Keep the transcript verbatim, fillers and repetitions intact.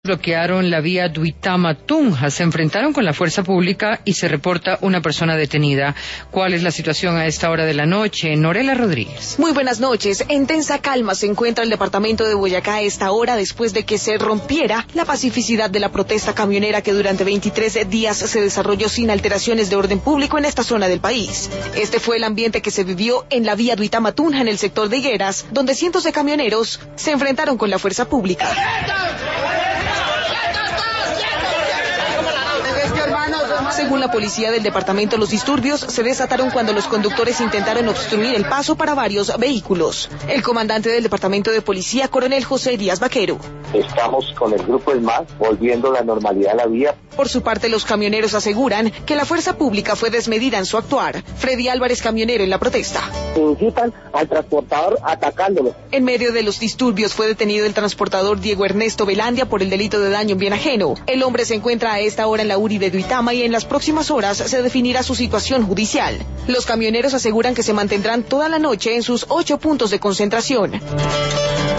Bloquearon la vía Duitama-Tunja, se enfrentaron con la fuerza pública y se reporta una persona detenida. ¿Cuál es la situación a esta hora de la noche? Norela Rodríguez. Muy buenas noches. En tensa calma se encuentra el departamento de Boyacá a esta hora después de que se rompiera la pacificidad de la protesta camionera que durante veintitrés días se desarrolló sin alteraciones de orden público en esta zona del país. Este fue el ambiente que se vivió en la vía Duitama-Tunja en el sector de Higueras, donde cientos de camioneros se enfrentaron con la fuerza pública. Según la policía del departamento, los disturbios se desataron cuando los conductores intentaron obstruir el paso para varios vehículos. El comandante del departamento de policía, coronel José Díaz Vaquero. Estamos con el grupo del M A S volviendo la normalidad a la vía. Por su parte, los camioneros aseguran que la fuerza pública fue desmedida en su actuar. Freddy Álvarez, camionero en la protesta. Incitan al transportador atacándolo. En medio de los disturbios fue detenido el transportador Diego Ernesto Velandia por el delito de daño en bien ajeno. El hombre se encuentra a esta hora en la U R I de Duitama y en las próximas horas se definirá su situación judicial. Los camioneros aseguran que se mantendrán toda la noche en sus ocho puntos de concentración.